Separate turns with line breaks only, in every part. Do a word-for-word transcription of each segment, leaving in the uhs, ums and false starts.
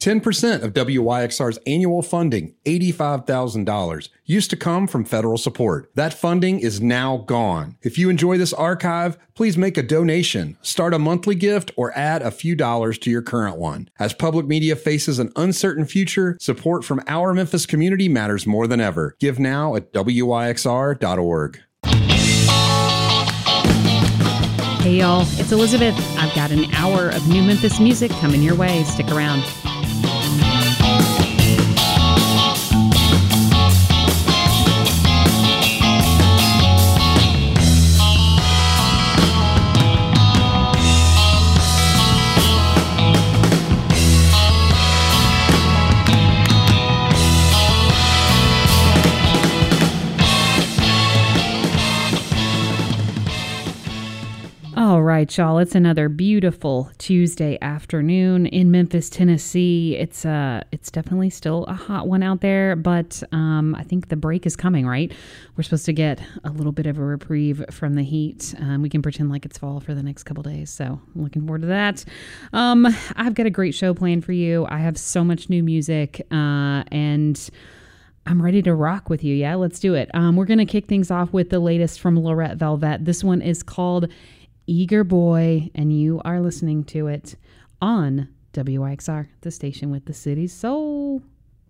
ten percent of W Y X R's annual funding, eighty-five thousand dollars, used to come from federal support. That funding is now gone. If you enjoy this archive, please make a donation, start a monthly gift, or add a few dollars to your current one. As public media faces an uncertain future, support from our Memphis community matters more than ever. Give now at W Y X R dot org.
Hey y'all, it's Elizabeth. I've got an hour of new Memphis music coming your way. Stick around. All right, y'all. It's another beautiful Tuesday afternoon in Memphis, Tennessee. It's uh, it's definitely still a hot one out there, but um, I think the break is coming, right? We're supposed to get a little bit of a reprieve from the heat. Um, we can pretend like it's fall for the next couple days, so I'm looking forward to that. Um, I've got a great show planned for you. I have so much new music, uh, and I'm ready to rock with you. Yeah, let's do it. Um, we're going to kick things off with the latest from Lorette Velvet. This one is called Eager Boy, and you are listening to it on W Y X R, the station with the city's soul.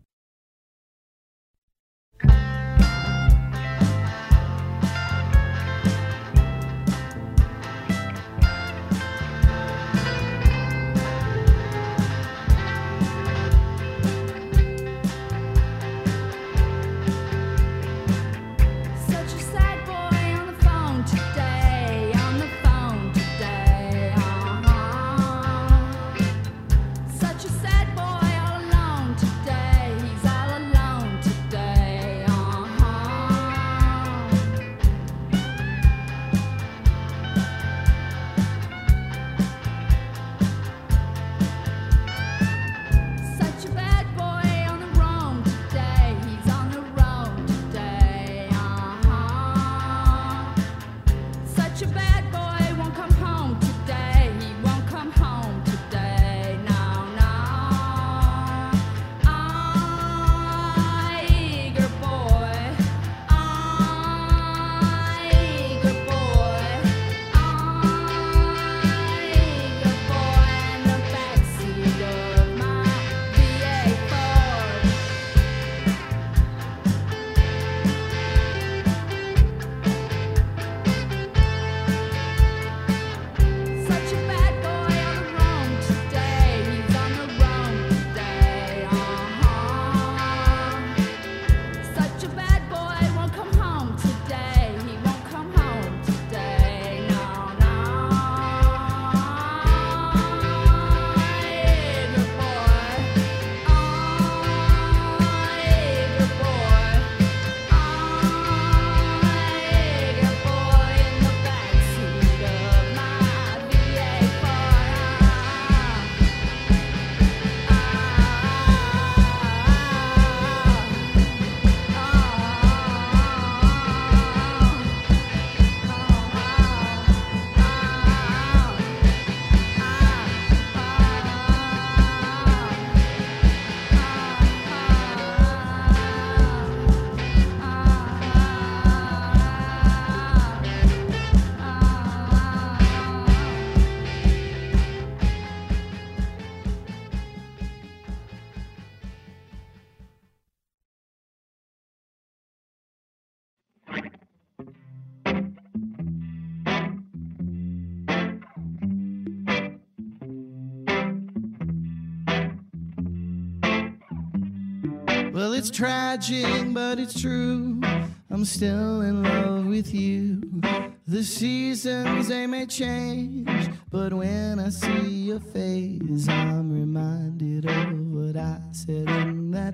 Well, it's tragic, but it's true. I'm still in love with you. The seasons, they may change, but when I see your face, I'm reminded of what I said in that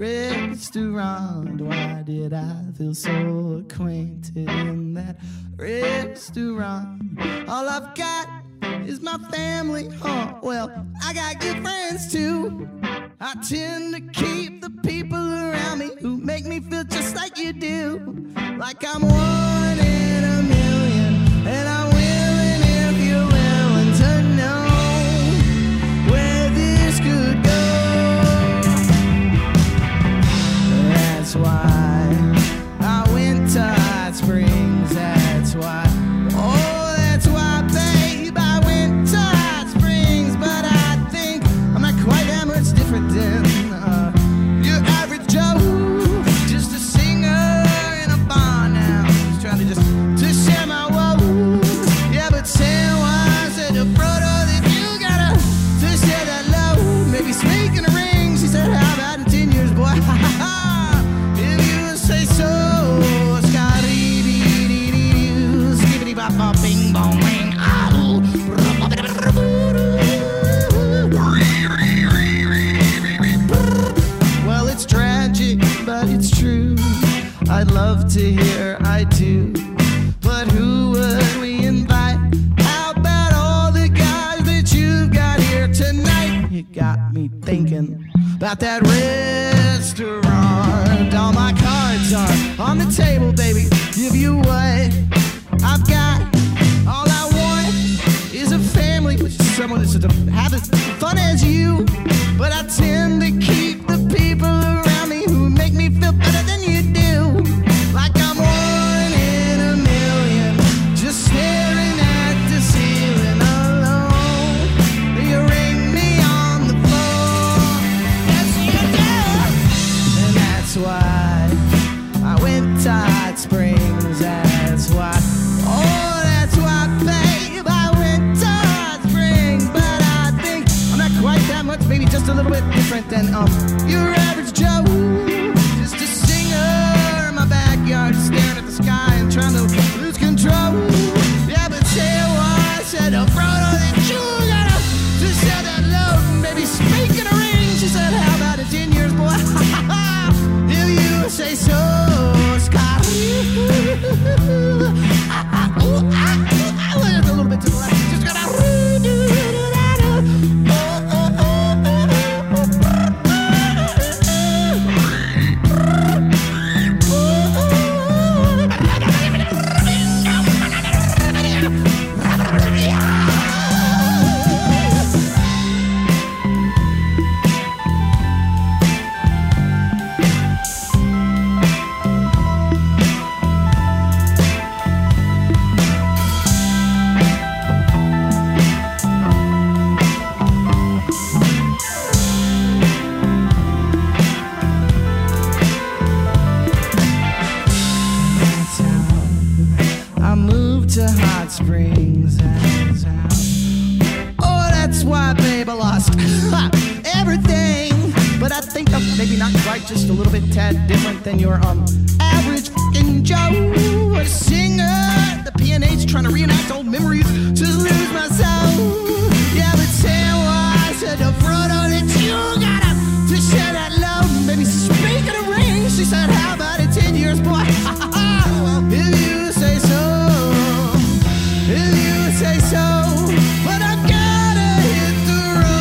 restaurant. Why did I feel so acquainted in that restaurant? All I've got is my family, huh? Well, I got good friends too. I tend to keep the people around me who make me feel just like you do. Like I'm one in a million, and I'm willing if you're willing to know where this could go. to hear I do. But who would we invite? How about all the guys that you've got here tonight? You got me thinking about that restaurant. All my cards are on the table, baby. Give you what I've got. All I want is a family with someone that's to have as fun as you. But I tend to keep the people around me who make me feel better than you do. Like I'm one in a million, just staring at the ceiling alone. You ring me on the floor, yes you do. And that's why I went to Hot Springs, that's why. Oh, that's why, babe, I went to Hot Springs. But I think I'm not quite that much, maybe just a little bit different than um your average Joe. Just a singer in my backyard, staring at the sky and trying to lose control. Yeah, but say what I said, oh, brother, that you gotta just say that love, maybe speaking a ring. She said, how about it, ten years, boy? If you say so, Scott. A little bit to the left. Just gotta. I moved to Hot Springs, that's how. Oh, that's why, babe, I lost ha, everything. But I think I'm maybe not quite, just a little bit tad different than your um average fucking Joe. A singer, the P N H trying to reenact old memories, just lose my soul. Yeah, but say what I said to Frodo, that you gotta to share that love, maybe speaking of rings. She said, how about it, ten years, boy? If you say so. If you say so, but I gotta hit the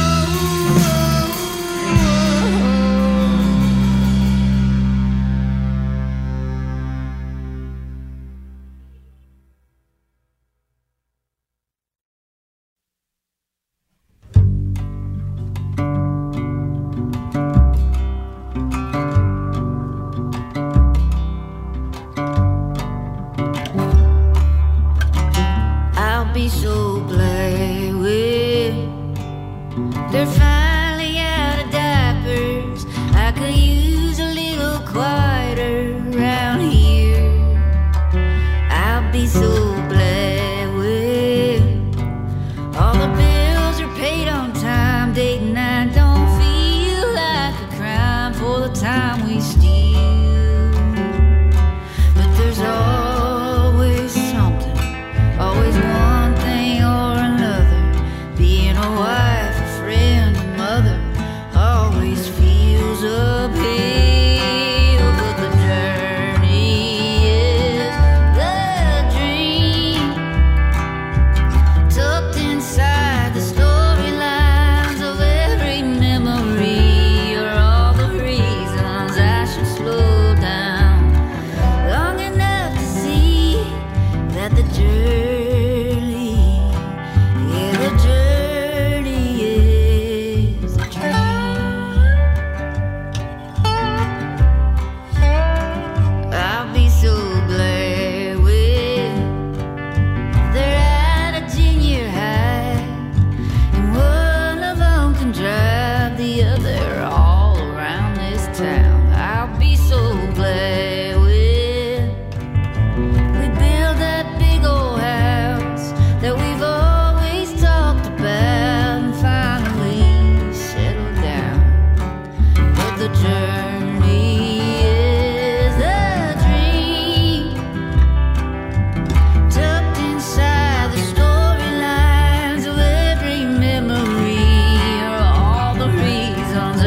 I'll be so glad when they're finally out of diapers. I could use a little quieter around here. I'll be so glad when all the bills are paid on time. Date and night don't feel like a crime for the time we steal. But there's always something, always one thing or another. Being a wife, a friend, a mother always feels uphill. But the journey is the dream, tucked inside the storylines of every memory, or all the reasons I should slow down long enough to see that the journey, yeah, the journey is a dream. I'll be so glad when they're at a junior high, and one of them can drive the other all around this town. I'll be so glad when we build that big old house that we've always talked about and finally settle down. But the journey is a dream, tucked inside the storylines of every memory, or all the reasons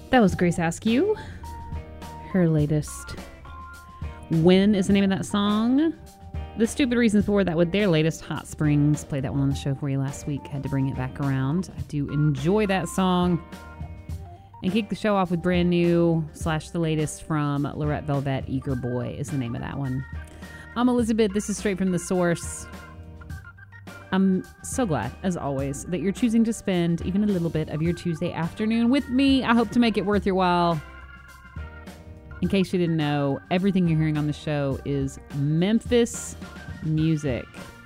That was Grace Askew. Her latest When is the name of that song. The Stupid Reasons for that with their latest Hot Springs. Played that one on the show for you last week. Had to bring it back around. I do enjoy that song. And kick the show off with brand new slash the latest from Lorette Velvet. Eager Boy is the name of that one. I'm Elizabeth. This is Straight from the Source. I'm so glad, as always, that you're choosing to spend even a little bit of your Tuesday afternoon with me. I hope to make it worth your while. In case you didn't know, everything you're hearing on the show is Memphis music.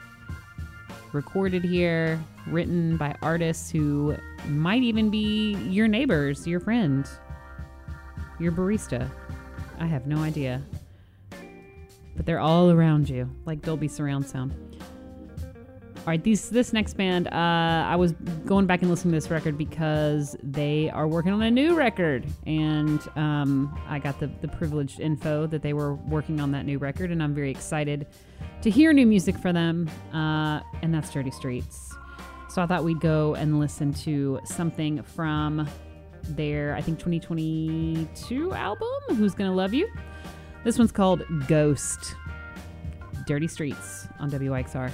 Recorded here, written by artists who might even be your neighbors, your friend, your barista. I have no idea. But they're all around you, like Dolby surround sound. All right, these, this next band, uh, I was going back and listening to this record because they are working on a new record. And um, I got the, the privileged info that they were working on that new record, and I'm very excited to hear new music for them, uh, and that's Dirty Streets. So I thought we'd go and listen to something from their, I think, twenty twenty-two album, Who's Gonna Love You? This one's called Ghost. Dirty Streets on W Y X R.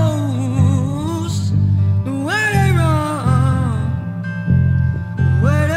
Where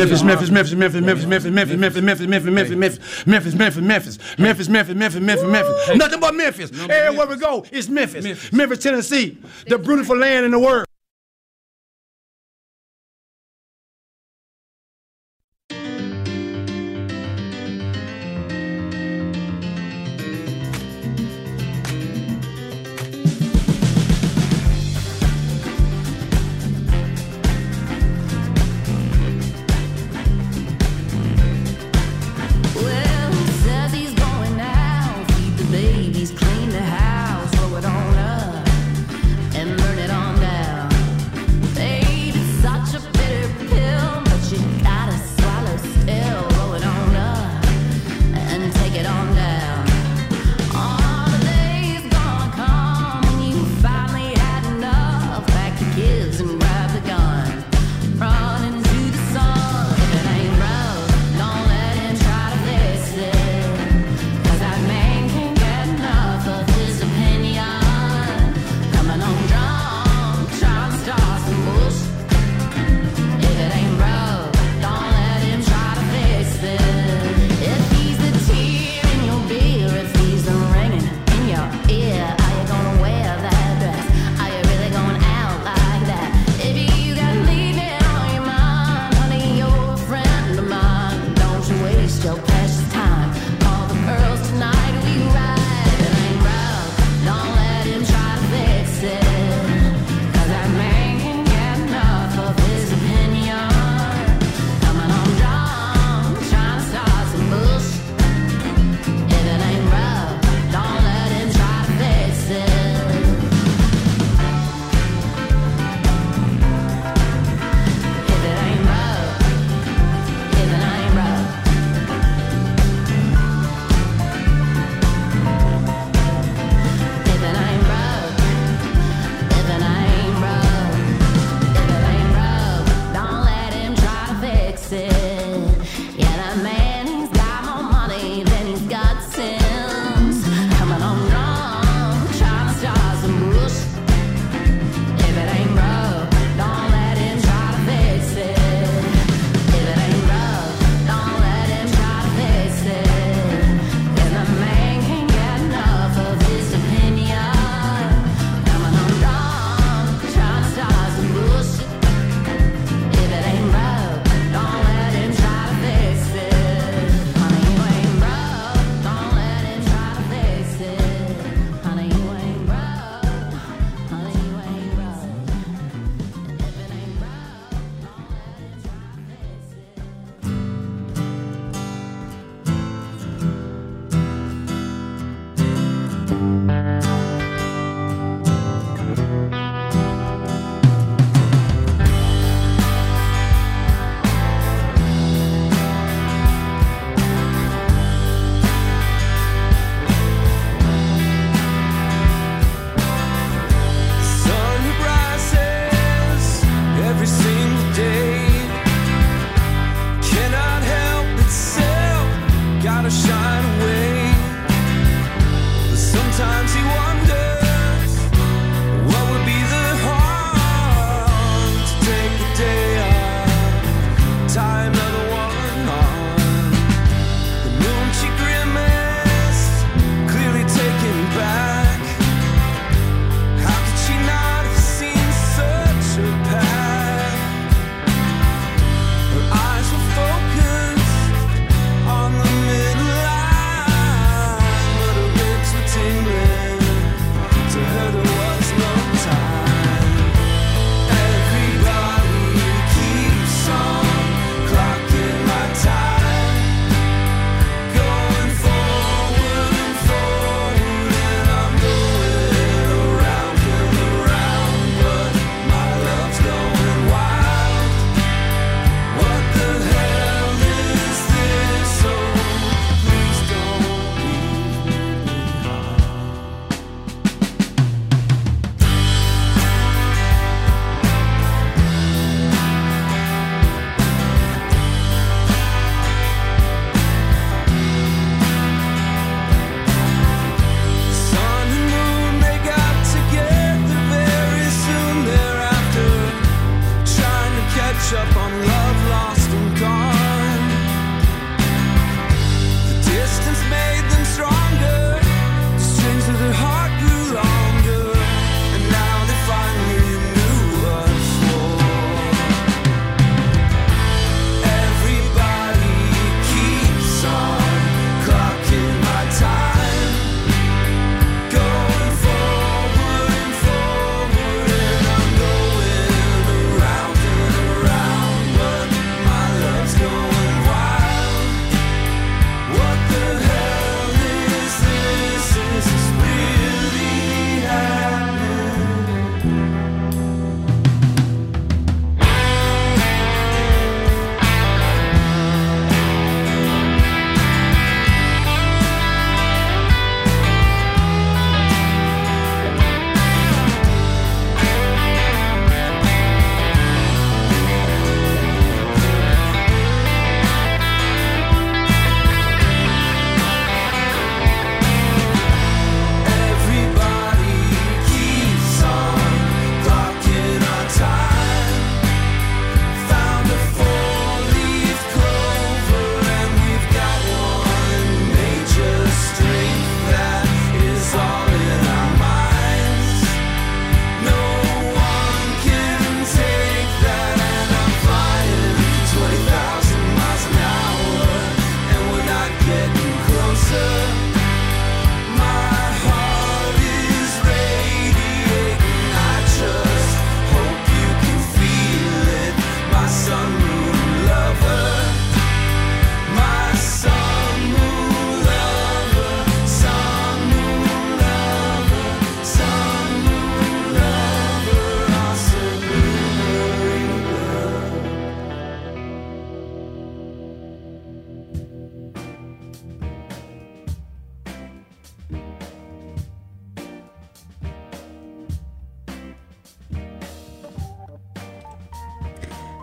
Memphis, Memphis, Memphis, Memphis, Memphis, Memphis, Memphis, Memphis, Memphis, Memphis, Memphis, Memphis, Memphis, Memphis, Memphis, Memphis, Memphis, Memphis, Memphis, Memphis. Nothing but Memphis. Everywhere we go, it's Memphis. Memphis, Tennessee, the beautiful land in the world.
Clean the house, throw it on up, and burn it on down.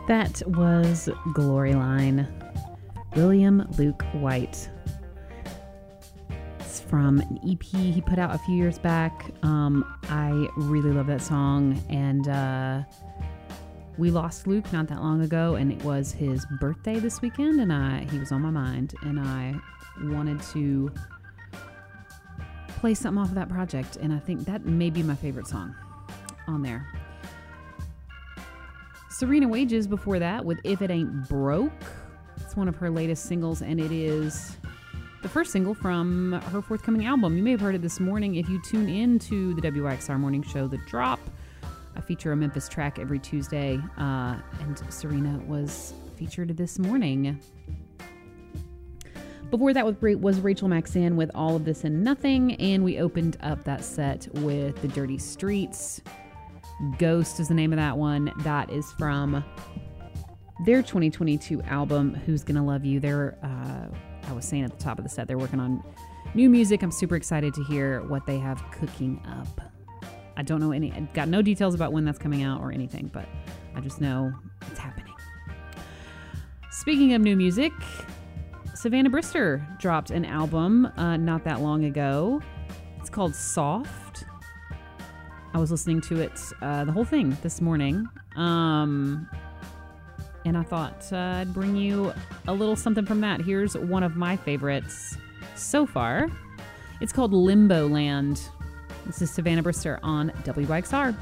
That was Glory Line. William Luke White. It's from an E P he put out a few years back. Um, I really love that song, and uh, we lost Luke not that long ago, and it was his birthday this weekend, and I he was on my mind, and I wanted to play something off of that project, and I think that may be my favorite song on there. Serena Wages before that with If It Ain't Broke. It's one of her latest singles, and it is the first single from her forthcoming album. You may have heard it this morning if you tune in to the W Y X R morning show, The Drop. I feature a Memphis track every Tuesday, uh, and Serena was featured this morning. Before that was Rachel Maxan with All of This and Nothing, and we opened up that set with The Dirty Streets. Ghost is the name of that one. That is from their twenty twenty-two album, Who's Gonna Love You. They're, uh, I was saying at the top of the set, they're working on new music. I'm super excited to hear what they have cooking up. I don't know any, I've got no details about when that's coming out or anything, but I just know it's happening. Speaking of new music, Savannah Brister dropped an album uh, not that long ago. It's called Soft. I was listening to it, uh, the whole thing this morning, um, and I thought uh, I'd bring you a little something from that. Here's one of my favorites so far. It's called Limbo Land. This is Savannah Brister on W Y X R.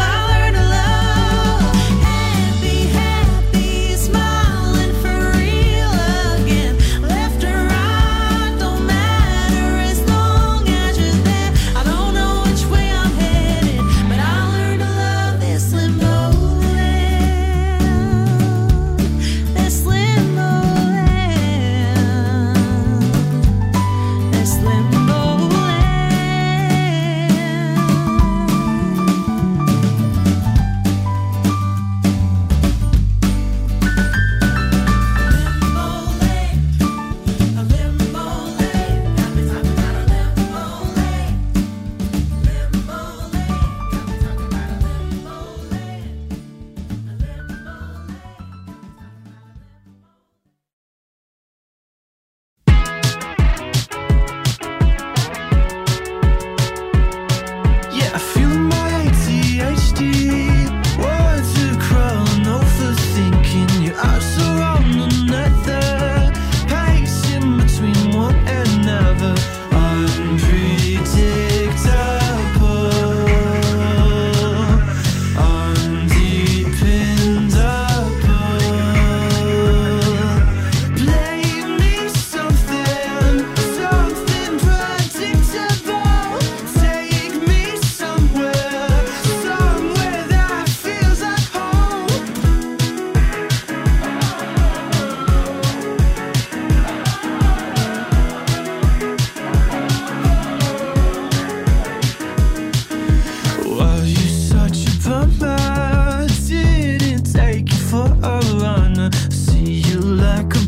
Free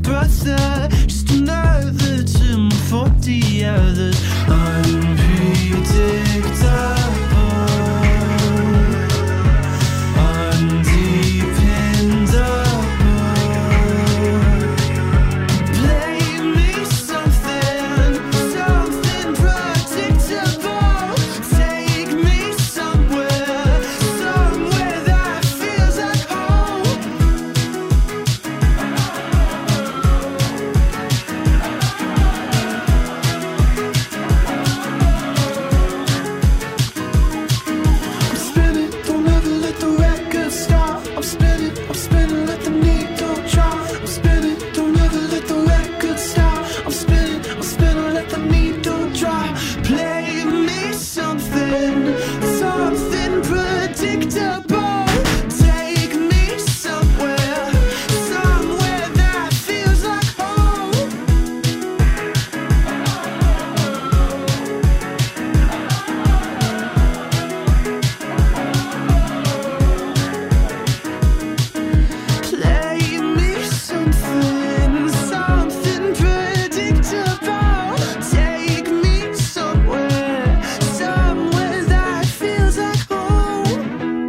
brother, just another to my forty others. Unpredictable, undependable. Play me something, something predictable. Take me somewhere, somewhere that feels like home. I'm spinning, don't ever let the record stop. I'm spinning, I'm spinning, let the needle drop. I'm spinning, don't ever let the record stop. I'm spinning, I'm spinning, let the needle drop. Play me something, something predictable. Take me somewhere, somewhere that feels like home. Play me something, something predictable. Take me somewhere, somewhere that feels like home.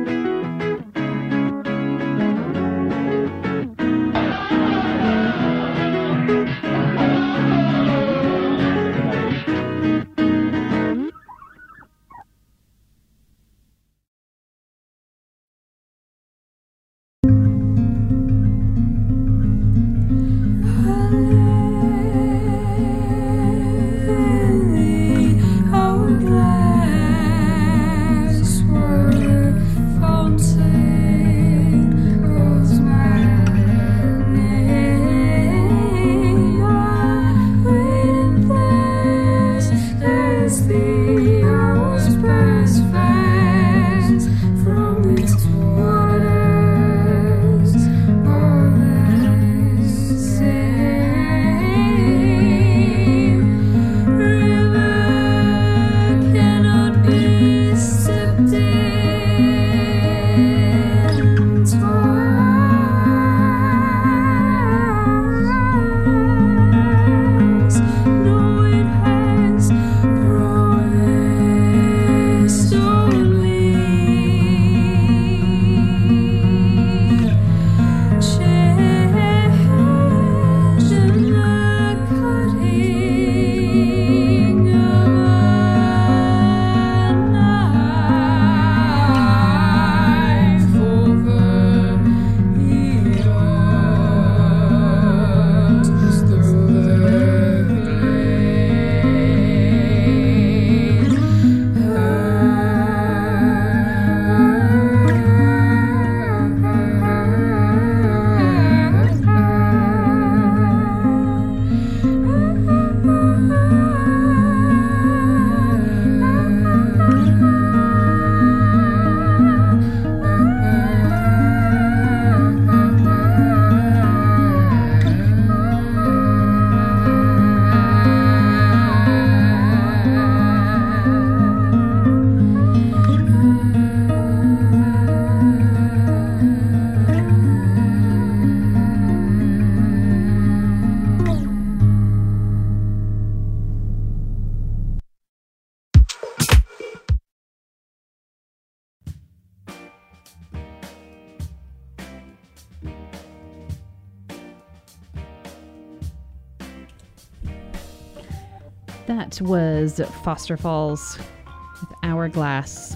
That was Foster Falls with Hourglass.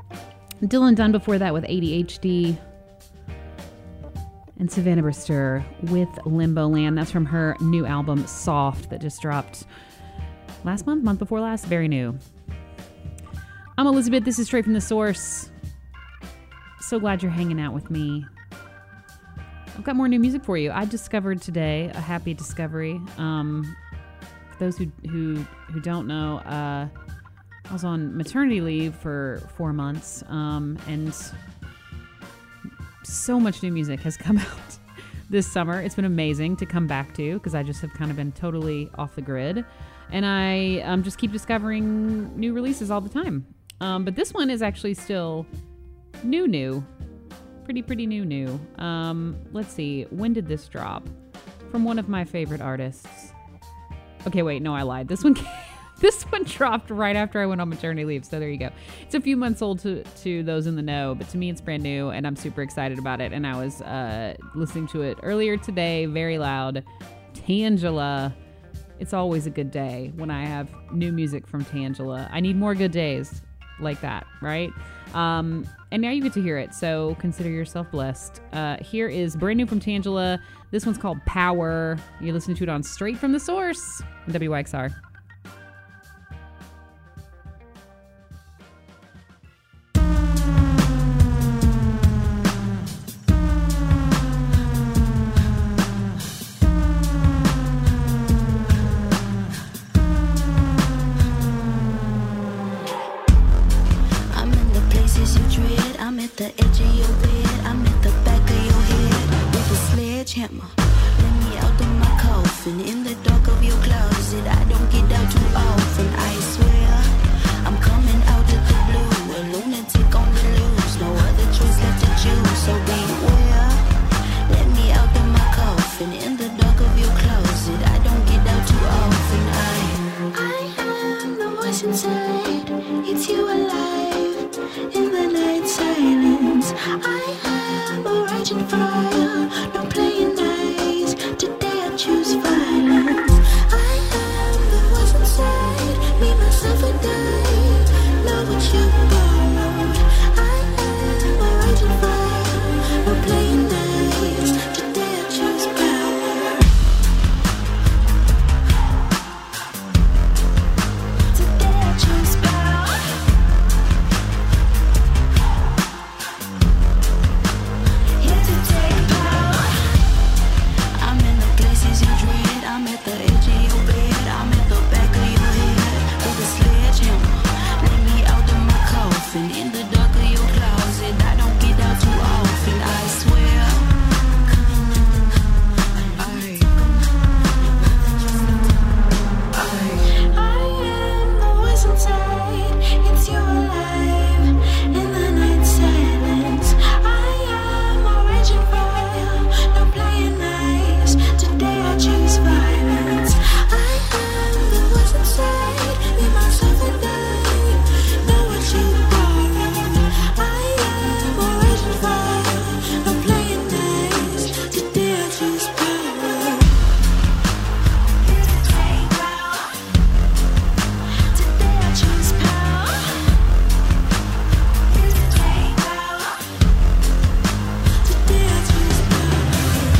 Dylan Dunn before that with A D H D. And Savannah Brister with Limbo Land. That's from her new album, Soft, that just dropped last month, month before last. Very new. I'm Elizabeth. This is Straight from the Source. So glad you're hanging out with me. I've got more new music for you. I discovered today a happy discovery. Um, for those who who who don't know, uh, I was on maternity leave for four months, um, and so much new music has come out this summer. It's been amazing to come back to because I just have kind of been totally off the grid, and I um, just keep discovering new releases all the time. Um, but this one is actually still new, new, pretty, pretty new, new. Um, let's see, when did this drop? from one of my favorite artists. Okay, wait, no, I lied. This one came, this one dropped right after I went on maternity leave, so there you go. It's a few months old to, to those in the know, but to me it's brand new, and I'm super excited about it. And I was uh, listening to it earlier today, very loud. Tangela. It's always a good day when I have new music from Tangela. I need more good days like that, right? Um, and now you get to hear it, so consider yourself blessed. Uh, here is brand new from Tangela. This one's called Power. You're listening to it on Straight from the Source, W Y X R.
I'm at the edge of your bed, I'm at the back of your head with a sledgehammer. Let me out of my coffin, in the dark of your closet. I don't get out too often, I swear. I'm coming out of the blue, a lunatic on the loose. No other choice left to choose, so beware. Let me out of my coffin, in the dark of your closet. I don't get out too often. I, I am the voice inside. It's you alive. In the night silence, I am a raging fire. No playing nice. Today I choose violence. I am the voice inside. Me, myself, and I. Love what you borrowed. I am a raging fire. No playing nice. Today I choose power. Today I choose power. I'm at the edge of your bed, I'm at the back of your head with a sledgehammer. Let me out of my coffin, in the dark of your closet. I don't get out too often, I swear. I, I, I am the voice inside. It's you alive in the night silence. I am a raging fire, no playing nice. Today I choose fire. I am the voice inside, me, myself, and I. Know what you borrowed. I am a raging fire, I'm playing nice. Today I choose power. Today I choose power. Today I choose power.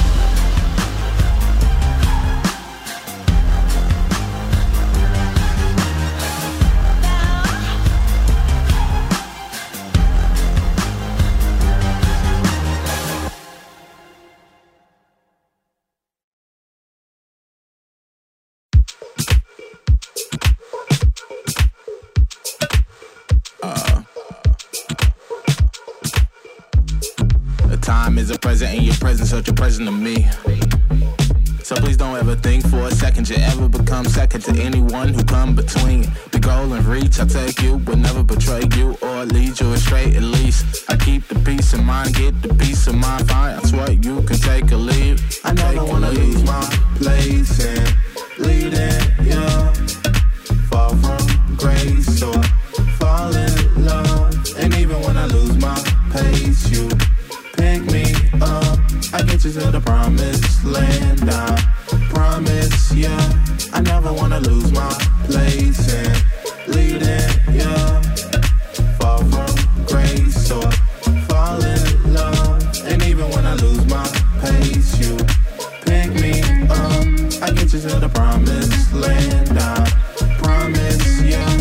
The time is a present, and your presence such a present to me. So please don't ever think for a second you ever become second to anyone who come between the goal and reach. I take you, but never betray you or lead you astray. At least I keep the peace of mind, get the peace of mind. Fine, I swear you can take a leave. I never wanna lose my place and leading you. Fall from grace or fall in love. And even when I lose my pace, you pick me up. I get you to the promised land. I promise, yeah. I never wanna lose my place and leading, yeah. Fall from grace or fall in love. And even when I lose my pace, you pick me up. I get you to the promised land. I promise, yeah.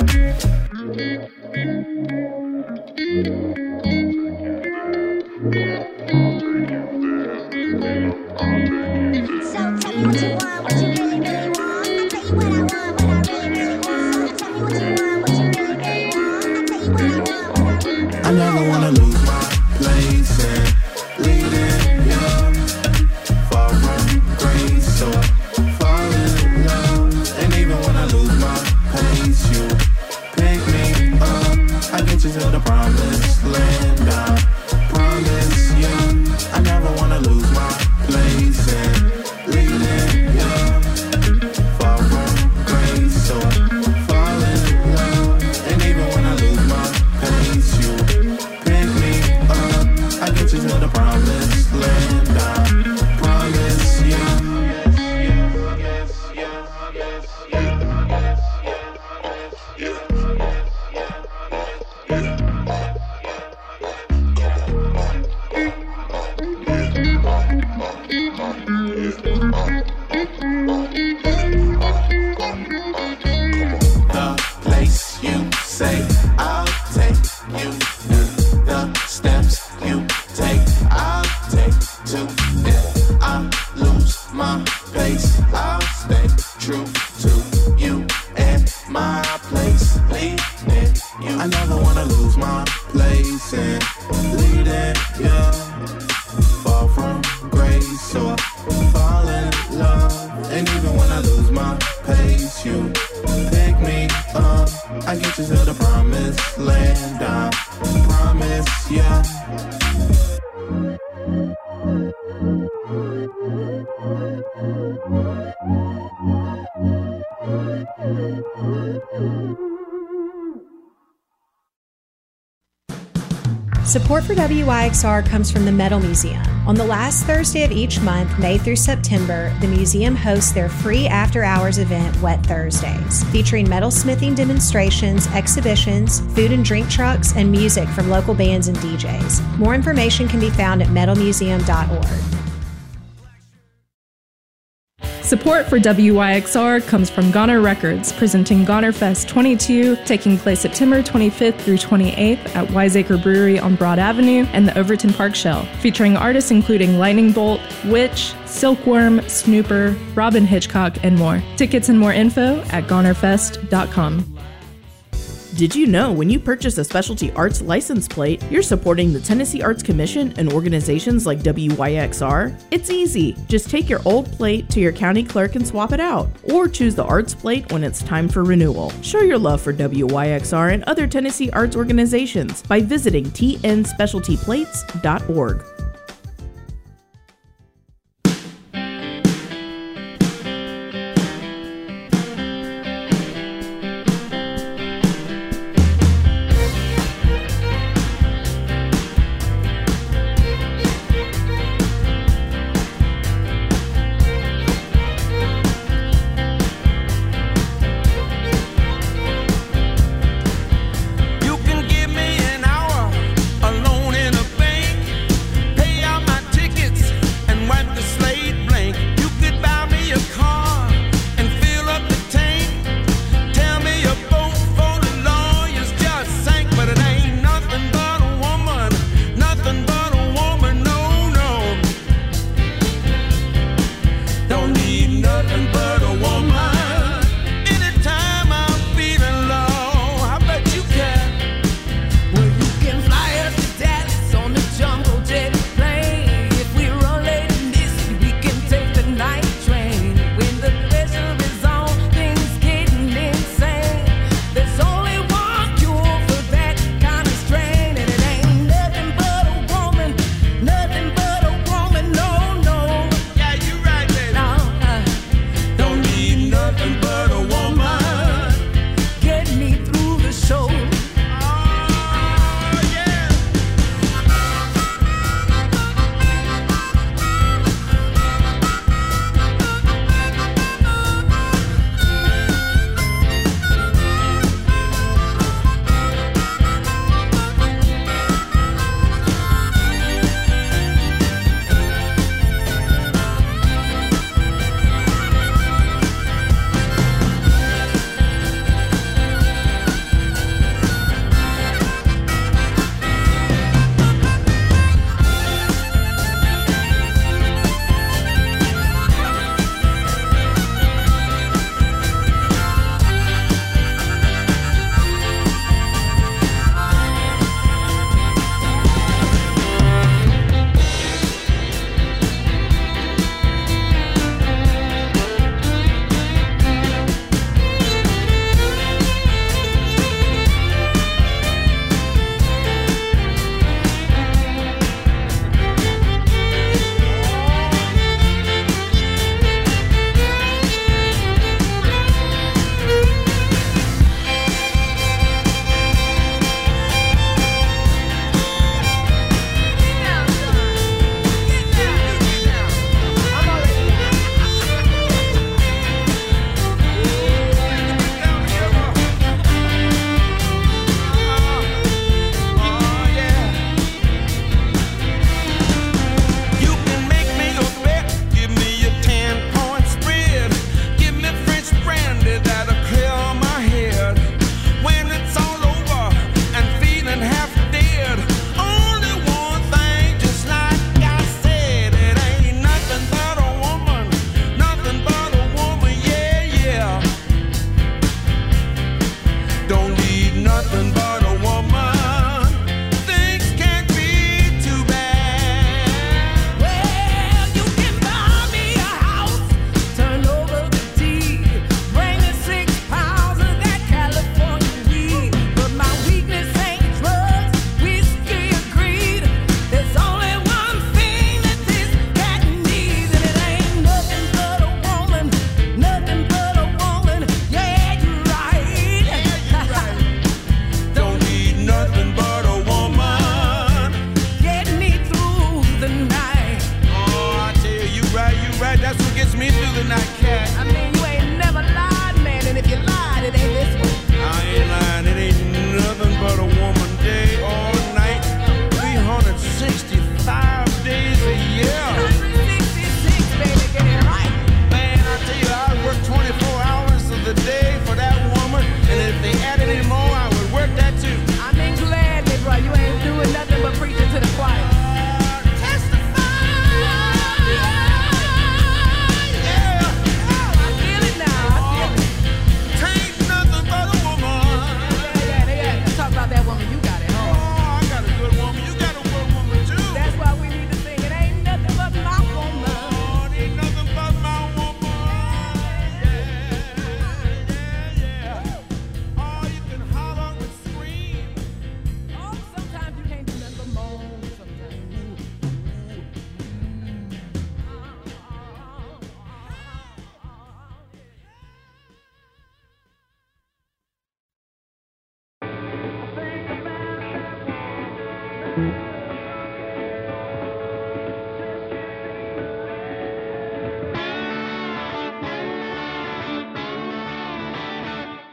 So tell me what you want, what you really, really want. I'll tell you what I want, what I really, really want. Tell me what you want, what you really, really want. I'll tell you what I want, what I really, really want.
I never wanna lose my place and leading, yeah. Fall from grace or fall in love. And even when
Support for W Y X R comes from the Metal Museum. On the last Thursday of each month, May through September, the museum hosts their free after-hours event, Wet Thursdays, featuring metalsmithing demonstrations, exhibitions, food and drink trucks, and music from local bands and D Js. More information can be found at metal museum dot org.
Support for W Y X R comes from Goner Records, presenting Goner Fest twenty-two, taking place September twenty-fifth through twenty-eighth at Wiseacre Brewery on Broad Avenue and the Overton Park Shell, featuring artists including Lightning Bolt, Witch, Silkworm, Snooper, Robin Hitchcock, and more. Tickets and more info at goner fest dot com.
Did you know when you purchase a specialty arts license plate, you're supporting the Tennessee Arts Commission and organizations like W Y X R? It's easy. Just take your old plate to your county clerk and swap it out, or choose the arts plate when it's time for renewal. Show your love for W Y X R and other Tennessee arts organizations by visiting t n specialty plates dot org.
You can give me an hour alone in a bank.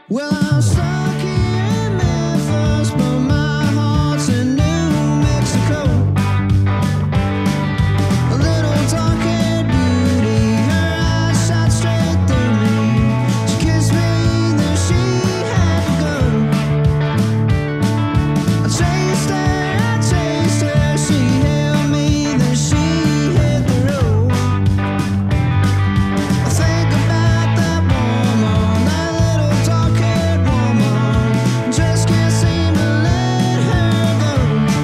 Well, I'm stuck here in Memphis, but my heart's in New Mexico. A little dark-haired beauty, her eyes shot straight through me. She kissed me, then she had to go. I chased her, I chased her, she held me, then she hit the road. I think about that woman, that little dark-haired woman, just can't seem to let her go.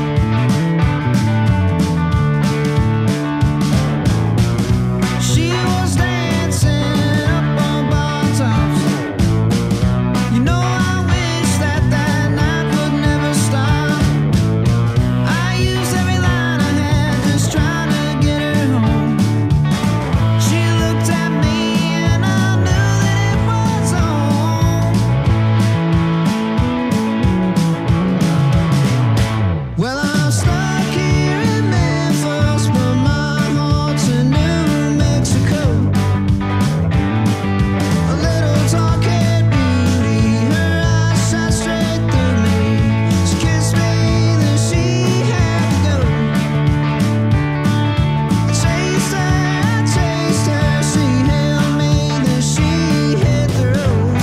She was dancing up on bar tops. You know I wish that that night would never stop. I used every line I had just trying to get her home. She looked at me and I knew that it was on. Well, I'm stuck here in Memphis, but my heart's in New Mexico. A little dark-haired beauty, her eyes shot straight through me. She kissed me, then she had to go. I chased her, I chased her, she held me, then she hit the road.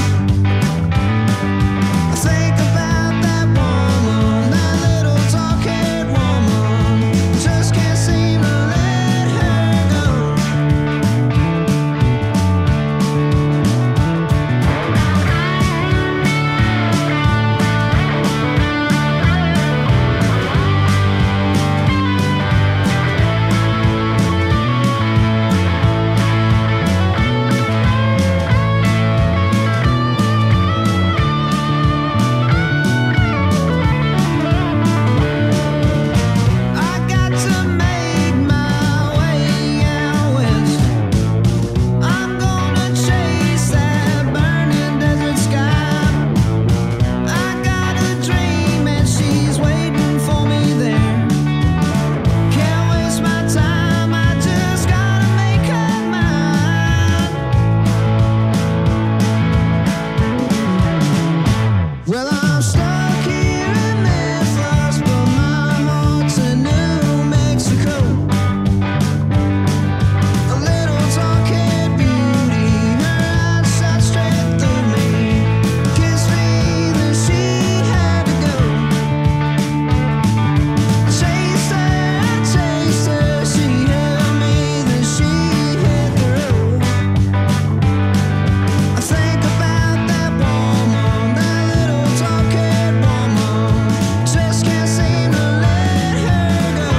I think about that woman, that little dark-haired woman, just can't seem to let her go. I got to make my way out west. I'm gonna chase that burning desert sky. I got a dream and she's waiting for me there. Can't waste my time, I just gotta make her mine. Well, I'm stuck here in Memphis, but my heart's in New Mexico. A little dark-haired beauty, her eyes shot straight through me. Kissed me, then she had to go. I chased her, I chased her, she held me, then she hit the road. I think about that woman, that little dark-haired woman, just can't seem to let her go.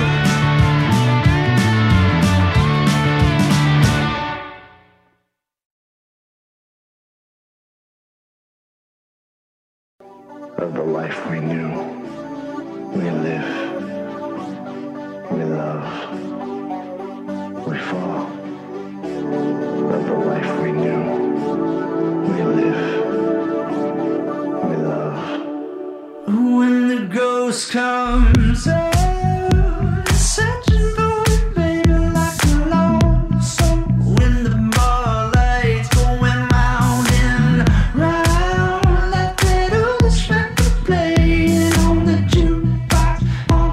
Of the life we knew, we live, we love, we fall. Of the life we knew, we live, we love.
When the ghost comes out, searching for it, baby, like a lost soul. When the bar lights going round and round, that little record playing on the jukebox, on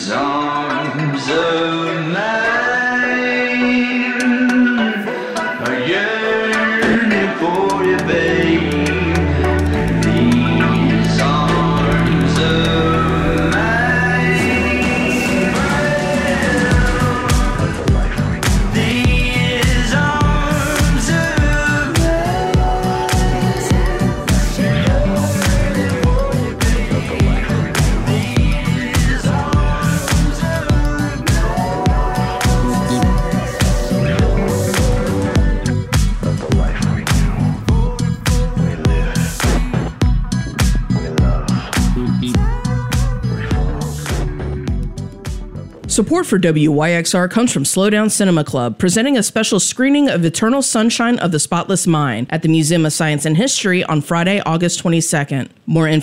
These arms of mine are yearning for you, babe. These arms of
Support for W Y X R comes from Slowdown Cinema Club, presenting a special screening of Eternal Sunshine of the Spotless Mind at the Museum of Science and History on Friday, August twenty-second. More information